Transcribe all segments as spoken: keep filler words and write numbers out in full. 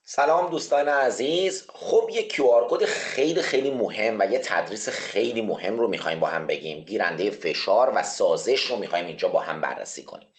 سلام دوستان عزیز. خب یه کیو آر کد خیلی خیلی مهم و یه تدریس خیلی مهم رو میخوایم با هم بگیم. گیرنده فشار و سازش رو میخوایم اینجا با هم بررسی کنیم.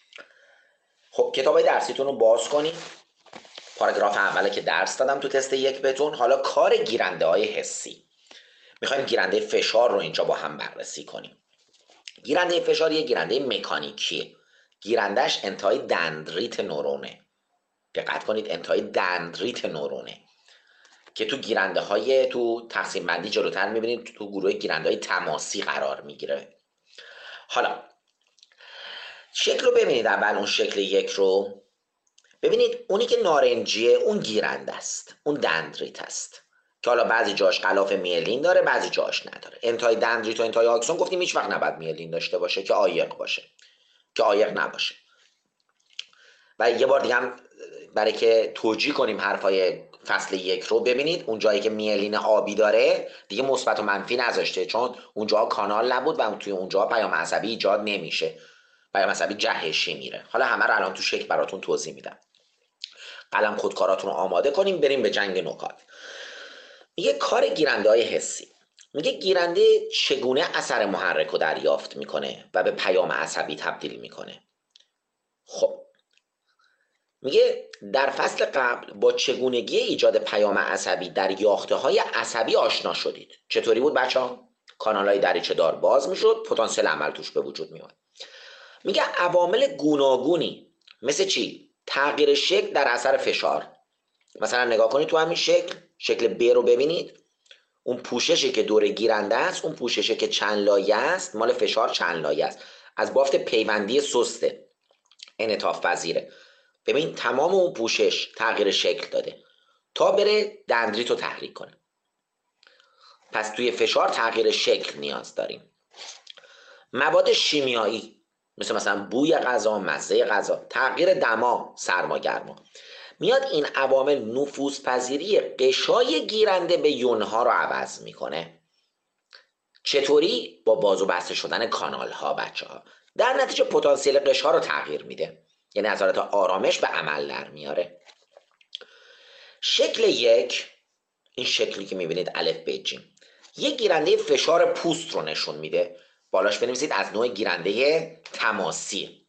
خب کتاب درسیتون رو باز کنید. پاراگراف اوله که درس دادم تو تست یک بهتون. حالا کار گیرنده های حسی، میخوایم گیرنده فشار رو اینجا با هم بررسی کنیم. گیرنده فشار یه گیرنده مکانیکیه. گیرندش انتهای دندریت نورونه. دقت کنید، انتهای دندریت نورونه که تو گیرنده های تو تقسیم بندی جلوتر میبینید تو گروه گیرنده های تماسی قرار میگیره. حالا شکل رو ببینید. اول اون شکل یک رو ببینید. اونی که نارنجیه اون گیرنده است، اون دندریت است که حالا بعضی جاش غلاف میلین داره، بعضی جاش نداره. انتهای دندریت و انتهای آکسون گفتیم هیچ وقت نباید میلین داشته باشه که عایق باشه، که عایق نباشه. و یه بار دیگه هم برای که توجیه کنیم حرفای فصل یک رو، ببینید اون جایی که میلین آبی داره دیگه مثبت و منفی نذاشته، چون اونجا کانال نبود و توی اونجا پیام عصبی ایجاد نمیشه، پیام عصبی جهشی میره. حالا همه رو الان تو شکل براتون توضیح میدم. قلم خودکاراتون رو آماده کنیم، بریم به جنگ نکات. میگه کار گیرنده های حسی. میگه گیرنده چگونه اثر محرک رو دریافت میکنه و به پیام عصبی تبدیل میکنه. خب میگه در فصل قبل با چگونگی ایجاد پیام عصبی در یاخته های عصبی آشنا شدید. چطوری بود بچه ها؟ کانال های دریچه دار باز میشد، پتانسیل عمل توش به وجود میاد. میگه عوامل گوناگونی مثل چی؟ تغییر شکل در اثر فشار. مثلا نگاه کنید تو همین شکل، شکل ب رو ببینید. اون پوششی که دور گیرنده است، اون پوششی که چند لایه است، مال فشار چند لایه است، از بافت پیوندی سسته، انعطاف پذیره. ببین تمام اون پوشش تغییر شکل داده تا بره دندریت رو تحریک کنه. پس توی فشار تغییر شکل نیاز داریم. مواد شیمیایی مثل مثلا بوی غذا، مزه غذا، تغییر دما، سرما گرما، میاد این عوامل نفوذپذیری قشای گیرنده به یونها رو عوض میکنه. چطوری؟ با باز و بسته شدن کانال ها بچه ها. در نتیجه پتانسیل قشا رو تغییر میده، یعنی از حالت آرامش به عمل در میاره. شکل یک، این شکلی که میبینید الف ب ج، یک گیرنده فشار پوست رو نشون میده. بالاش بنویسید از نوع گیرنده تماسی.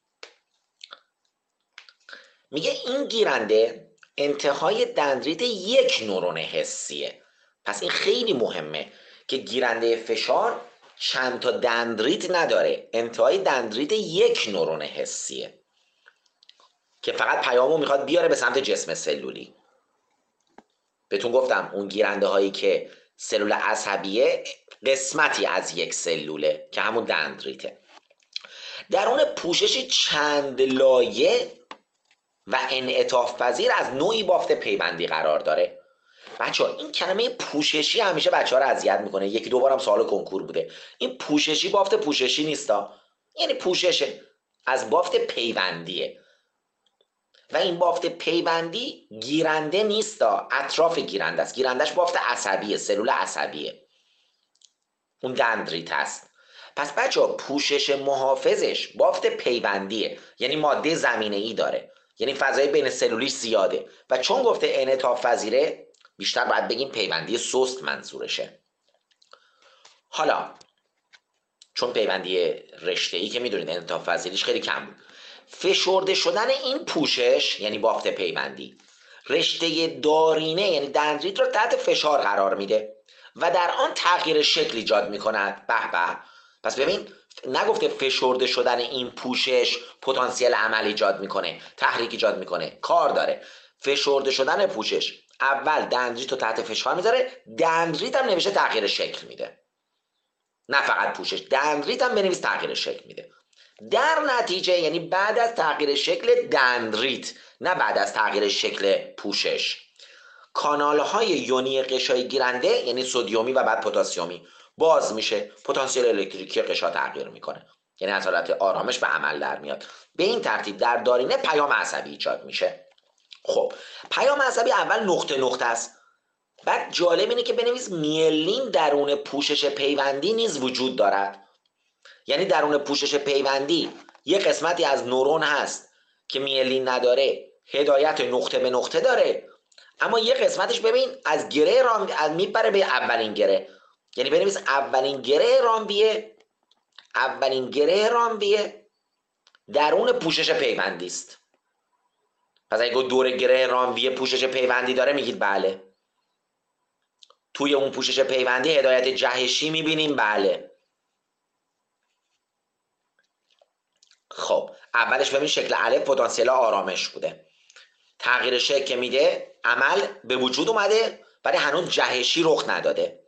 میگه این گیرنده انتهای دندریت یک نورون حسیه. پس این خیلی مهمه که گیرنده فشار چند تا دندریت نداره، انتهای دندریت یک نورون حسیه که فقط پیامو میخواد بیاره به سمت جسم سلولی. بهتون گفتم اون گیرنده هایی که سلول عصبیه قسمتی از یک سلوله که همون دندریته. درون پوششی چند لایه و انعطاف پذیر از نوعی بافت پیوندی قرار داره. بچه ها این کلمه پوششی همیشه بچه ها رو اذیت میکنه. یکی دو بارم سوال کنکور بوده. این پوششی بافت پوششی نیستا، یعنی پوششه از بافت پیوندیه و این بافت پیوندی گیرنده نیستا، اطراف گیرنده است. گیرندش بافت عصبیه، سلول عصبیه، اون دندریت هست. پس بچه ها پوشش محافظش بافت پیوندیه، یعنی ماده زمینه ای داره، یعنی فضای بین سلولیش زیاده و چون گفته انعطاف پذیره بیشتر باید بگیم پیوندی سست منظورشه. حالا چون پیوندی رشته‌ای که میدونید انعطاف پذیریش خیلی کم بود، فشرده شدن این پوشش یعنی بافت پیوندی رشته دارینه یعنی دندریت رو تحت فشار قرار میده و در آن تغییر شکل ایجاد میکند. به به. پس ببین نگفته فشرده شدن این پوشش پتانسیل عمل ایجاد میکنه، تحریک ایجاد میکنه، کار داره. فشرده شدن پوشش اول دندریت رو تحت فشار میذاره، دندریت هم نوشته تغییر شکل میده، نه فقط پوشش، دندریت هم بنویس تغییر شکل میده. در نتیجه یعنی بعد از تغییر شکل دندریت، نه بعد از تغییر شکل پوشش، کانال های یونی قشای گیرنده یعنی سدیومی و بعد پتاسیومی باز میشه، پتانسیل الکتریکی قشا تغییر میکنه، یعنی از حالت آرامش به عمل در میاد. به این ترتیب در دارینه پیام عصبی ایجاد میشه. خب پیام عصبی اول نقطه نقطه است. بعد جالب اینه که بنویس میلین درون پوشش پیوندی نیز وجود دارد. یعنی درون پوشش پیوندی یه قسمتی از نورون هست که میلین نداره، هدایت نقطه به نقطه داره، اما یه قسمتش ببین از گره رامبیه از میبره به اولین گره، یعنی بنویس اولین گره رامبیه، اولین گره رامبیه درون پوشش پیوندی است. پس اگه دور گره رامبیه پوشش پیوندی داره میگید بله. توی اون پوشش پیوندی هدایت جهشی میبینیم، بله. خب اولش ببین شکل الف پتانسیل آرامش بوده، تغییر شکل که میده عمل به وجود اومده ولی هنوز جهشی رخ نداده.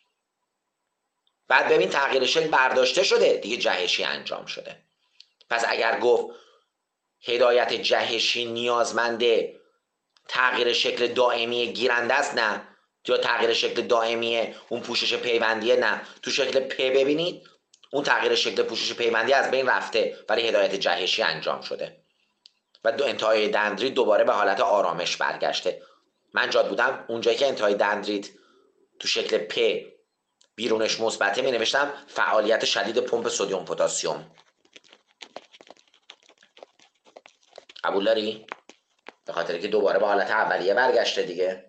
بعد ببین تغییر شکل برداشته شده دیگه، جهشی انجام شده. پس اگر گفت هدایت جهشی نیازمنده تغییر شکل دائمی گیرنده است، نه. یا تغییر شکل دائمی اون پوشش پیوندیه، نه. تو شکل پ ببینید اون تغییر شکل پوشش پیوندی از بین رفته ولی هدایت جهشی انجام شده و دو انتهای دندریت دوباره به حالت آرامش برگشته. من جاد بودم اونجایی که انتهای دندریت تو شکل پ بیرونش مثبته می نوشتم فعالیت شدید پمپ سدیم پتاسیم. قبول داری؟ به خاطر که دوباره به حالت اولیه برگشته دیگه.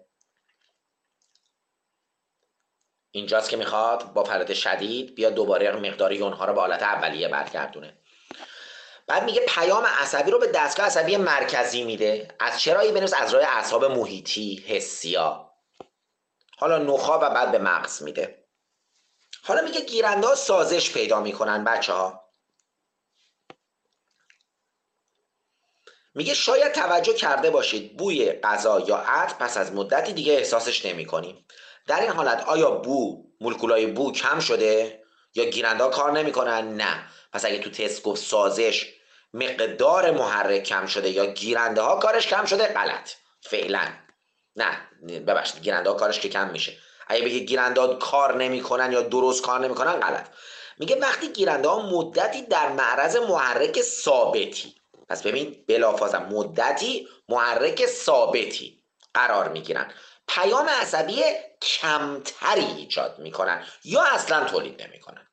اینجاست که میخواد با فعالیت شدید بیا دوباره مقدار یونها رو به حالت اولیه برگردونه. بعد میگه پیام عصبی رو به دستگاه عصبی مرکزی میده. از چرایی بنویس؟ از راه اعصاب محیطی حسیا، حالا نخاع و بعد به مغز میده. حالا میگه گیرنده ها سازش پیدا میکنن بچه ها. میگه شاید توجه کرده باشید بوی غذا یا عطر پس از مدتی دیگه احساسش نمی کنیم. در این حالت آیا بو مولکولای بو کم شده یا گیرنده ها کار نمیکنن؟ نه. پس اگه تو تست گفت سازش مقدار محرک کم شده یا گیرنده ها کارش کم شده، غلط. فعلا نه، ببخشید گیرنده ها کارش که کم میشه. اگه بگه گیرنده ها کار نمیکنن یا درست کار نمیکنن، غلط. میگه وقتی گیرنده ها مدتی در معرض محرک ثابتی، پس ببین بلافاصله مدتی محرک ثابتی قرار میگیرن، پیام عصبی کمتری ایجاد میکنن یا اصلا تولید نمیکنن.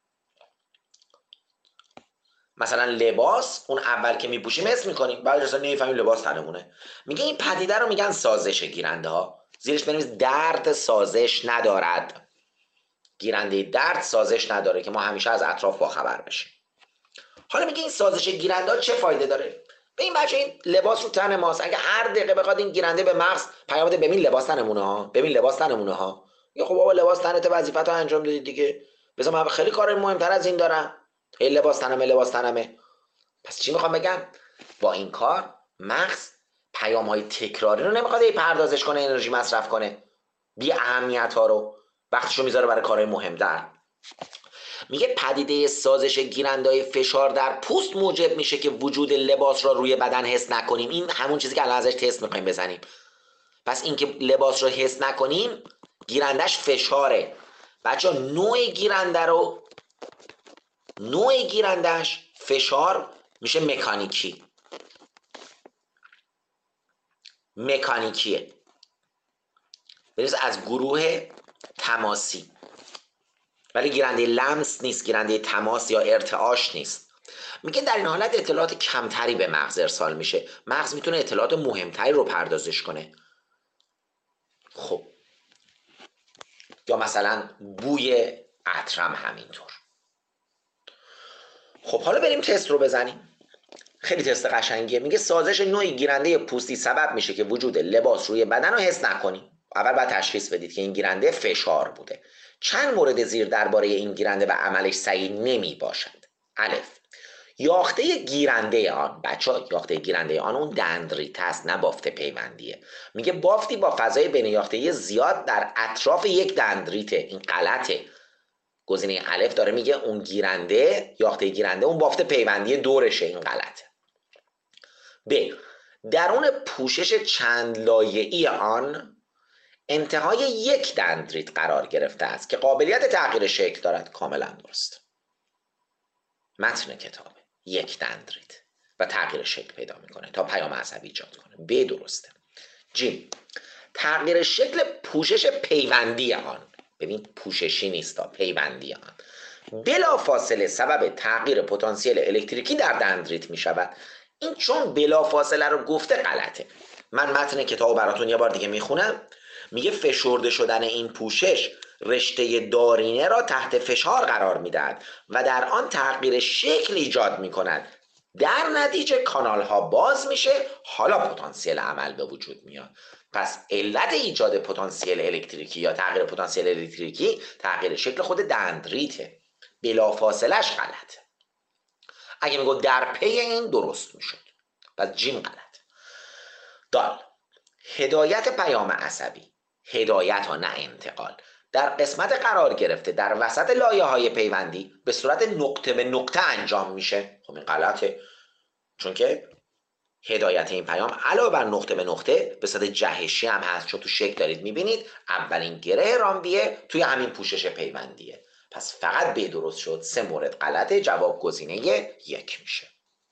مثلا لباس اون اول که میپوشیم اسم میکنیم، بعد اصلا نمیفهمیم لباس تنمونه. میگه این پدیده رو میگن سازش گیرنده ها. زیرش بنویس درد سازش ندارد. گیرنده درد سازش نداره که ما همیشه از اطراف باخبر بشیم. حالا میگه این سازش گیرنده ها چه فایده داره؟ به این بچه این لباس رو تن ماست، اگه هر دقیقه بخواد این گیرنده به مغز پیام بده ببین لباس تنمونه ها، ببین لباس تنمونه ها، یا خب بابا لباس تنته وظیفه‌تو انجام دادی دیگه، بذار من خیلی کار مهمتر از این دارم. هی لباس تنمه لباس تنمه. پس چی میخوام بگم؟ با این کار مغز پیام های تکراری رو نمیخواد هی پردازش کنه، انرژی مصرف کنه، بی اهمیت ها رو وقتشو میذاره برای کارهای مهمتر. میگه پدیده سازش گیرنده‌های فشار در پوست موجب میشه که وجود لباس را روی بدن حس نکنیم. این همون چیزی که الان ازش تست میخوایم بزنیم. پس اینکه لباس رو حس نکنیم گیرندش فشاره. بچه ها نوع گیرنده رو نوع گیرندش فشار میشه مکانیکی. مکانیکیه. بریز از گروه تماسی، ولی گیرنده لمس نیست، گیرنده تماس یا ارتعاش نیست. میگه در این حالت اطلاعات کمتری به مغز ارسال میشه، مغز میتونه اطلاعات مهمتری رو پردازش کنه. خب یا مثلا بوی عطرم همینطور. خب حالا بریم تست رو بزنیم. خیلی تست قشنگیه. میگه سازش نوعی گیرنده پوستی سبب میشه که وجود لباس روی بدن رو حس نکنیم. اول باید تشخیص بدید که این گیرنده فشار بوده. چند مورد زیر درباره این گیرنده و عملش صحیح نمی باشد. الف، یاخته گیرنده آن. بچه ها یاخته گیرنده آن اون دندریت هست، نه بافت پیوندیه. میگه بافتی با فضای بین یاخته زیاد در اطراف یک دندریته. این غلطه. گزینه الف داره میگه اون گیرنده یاخته گیرنده اون بافت پیوندی دورشه. این غلطه. ب، درون پوشش چند لایه‌ای آن انتهای یک دندریت قرار گرفته است که قابلیت تغییر شکل دارد. کاملا درست. متن کتابه یک دندریت و تغییر شکل پیدا میکنه تا پیام عصبی ایجاد کنه. ب درسته. جیم، تغییر شکل پوشش پیوندی آن. ببین پوششی نیست، پیوندی آن بلا فاصله سبب تغییر پتانسیل الکتریکی در دندریت می شود. این چون بلا فاصله رو گفته غلطه. من متن کتاب براتون یه بار دیگه میخونم. میگه فشرده شدن این پوشش رشته دارینه را تحت فشار قرار میدهد و در آن تغییر شکل ایجاد میکند. در نتیجه کانال ها باز میشه، حالا پتانسیل عمل به وجود میاد. پس علت ایجاد پتانسیل الکتریکی یا تغییر پتانسیل الکتریکی تغییر شکل خود دندریته، بلافاصلهش غلطه. اگه میگو در پی این درست میشد، پس جیم غلط. دال، هدایت پیام عصبی، هدایت ها نه انتقال، در قسمت قرار گرفته در وسط لایه های پیوندی به صورت نقطه به نقطه انجام میشه. خب این غلطه، چون که هدایت این پیام علاوه بر نقطه به نقطه به صورت جهشی هم هست، چون تو شکل دارید میبینید اولین گره رامبیه توی همین پوشش پیوندیه. پس فقط به درست شد، سه مورد غلطه، جواب گزینه یک میشه.